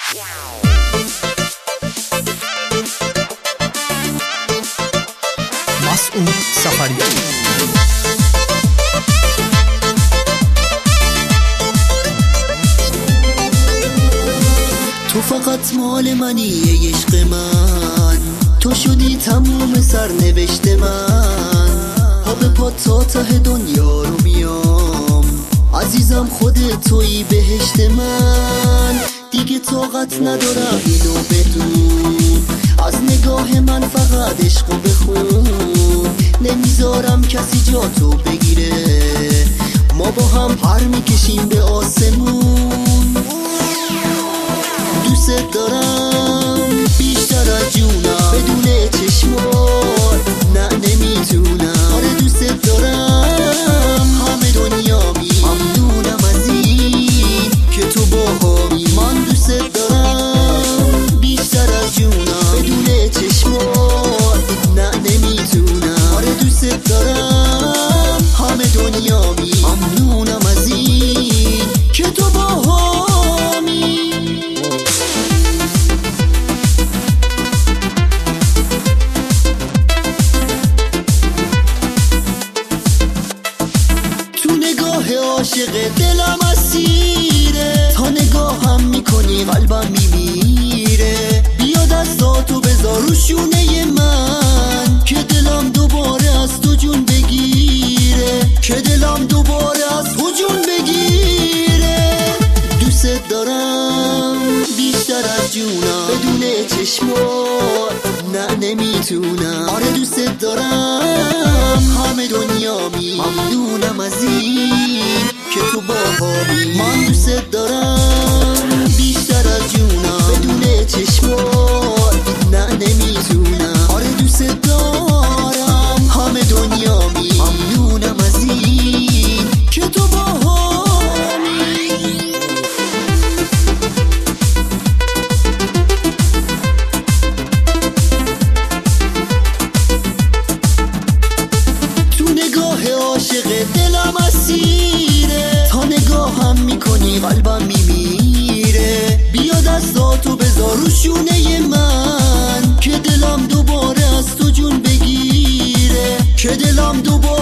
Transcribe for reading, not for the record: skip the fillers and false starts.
مسعود سفریان. تو فقط مال منی ای عشق من، تو شدی تموم سرنوشت من. پا به پا تا ته دنیا رو میام، عزیزم خودت تویی بهشت من. دیگه طاقت ندارم اینو بدون، از نگاه من فقط عشقو بخون. نمیذارم کسی جا تو بگیره، ما با هم پر میکشیم به آسمون. دوست دارم بیشتر از جونم، بدون چشمات نه نمیتونم. آره دوست دارم همه دنیا می ممنونم از این که تو باهامی. من دوست دارم بیشتر از جونم، بدون چشمات نه نمیتونم. آره دوست دارم همه دنیا می ممنونم از این که تو باهامی. عاشق دلم اسیره، تا نگاهم میکنی قلبم میمیره. بیا دستاتو بذار رو شونه من، که دلم دوباره از تو جون بگیره، که دلم دوباره از تو جون بگیره. دوست دارم بیشتر از جونم، بدون چشمات نه نمیتونم. آره دوست دارم همه دنیا می ممنونم از این که تو باهامی. من دوست دارم بیشتر از جونم، بدون چشمات نه نمیتونم. آره دوست دارم همه دنیا می ممنونم از این که تو باهامی. تو نگاه عاشق دلم اسیره، تا نگاهم میکنی قلبم میمیره. بیا دستاتو بذار رو شونه من، که دلم دوباره از تو جون بگیره، که دلم دوباره